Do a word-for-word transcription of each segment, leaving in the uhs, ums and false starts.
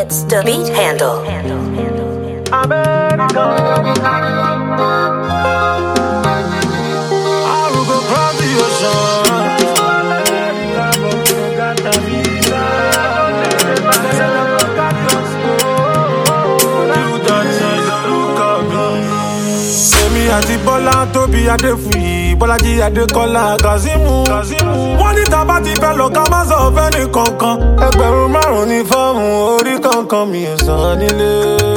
It's the beat handle. Àti Bọ́lá Tóbi Adéfúyì Bọ́lájí Adékọ́lá Kazeemu wọ́n ní tá bá ti fẹ́ lọ ká má sọ fẹ́ni kankan ẹgbẹ̀rún márùn-ún ní fọ́ọ̀mù orí kankan mi ò san nílé.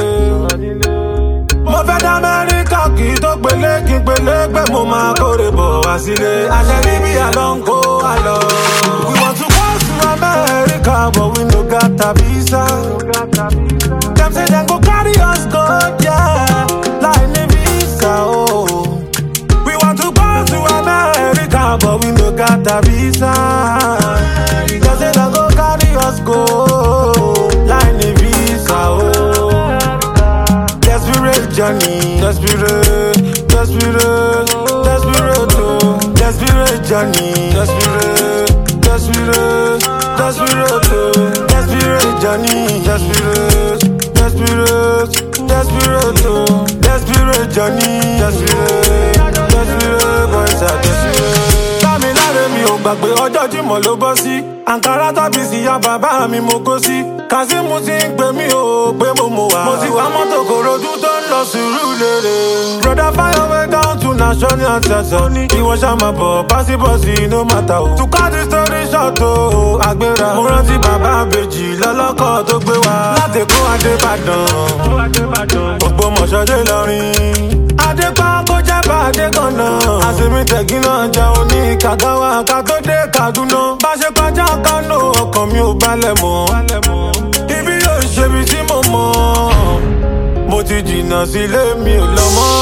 Mo fẹ́ dá Amẹ́ríkà kì í tó pélé kí n pélé pé mo máa kórè bọ̀ wá sílé. Àṣẹ níbi àlọ́ ń kó àlọ́. We want to go to America but we no got a visa. Dem say dem go carry us go yeah like ní visa oh. We want to go to America but we no got a visa. Dem say dem go carry us go like ní visa oh. Desperate journey, desperate, desperate, desperate oh. Desperate journey, desperate, desperate, desperate oh. Desperate journey, desperate, desperate, desperate oh. Desperate journey, desperate, desperate, boys are desperate. Dámiláre mi ò gbàgbé ọjọ́ Jímọ̀ ló bọ́ sí. Àǹkárá tàbí síyá bàbá mi mo kó sí. Kazeemu ti ń pè mí o pé mo mọ̀ wá. Mo ti wá mọ́tò Kòròdú tó ń lọ Sùúrùlérè. Brother fire your way down to national anthem. Ìwọ ṣá máa bọ̀ básíbọ̀sì no matter o. To cut the story short o, àgbéra. Mo rántí bàbá àbèjì lọ́lọ́kọ̀ tó gbé wa. Láti kó Adébàdàn, Ògbómọ̀ṣọ́ dé Ìlọrin. Adépa kó jẹ́ bá Adékànnà. Àṣemí tẹ̀gí náà jẹun ní Kàgáwá ká tó dé Kàdúná. Bá ṣe kọjá Kánò ọkàn mi ò balẹ̀ mọ́. Ibi yóò ṣe bí tí mo mọ̀. Mo ti jìnnà sílé mi ò lọ mọ́.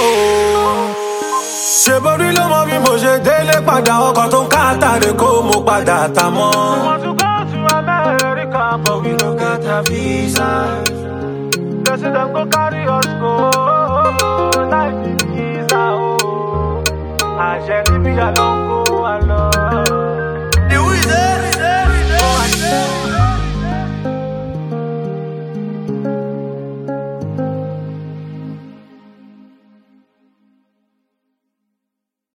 Ṣé borí ló mọ bí mo ṣe délé padà ọkọ̀ tó ń káàtàrè kó mo padà tà mọ́. We want to go to America but we no get a visa. They say dem go carry us go like the visa oh. Àṣẹ níbi àlọ́.